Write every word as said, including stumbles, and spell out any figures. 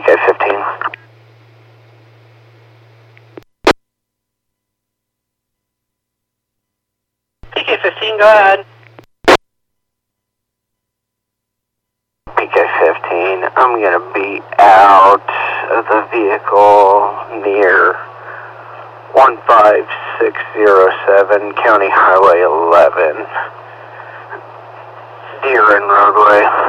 K fifteen. P K fifteen, go ahead. P K fifteen, I'm going to be out of the vehicle near one five six zero seven County Highway eleven, Deeren roadway.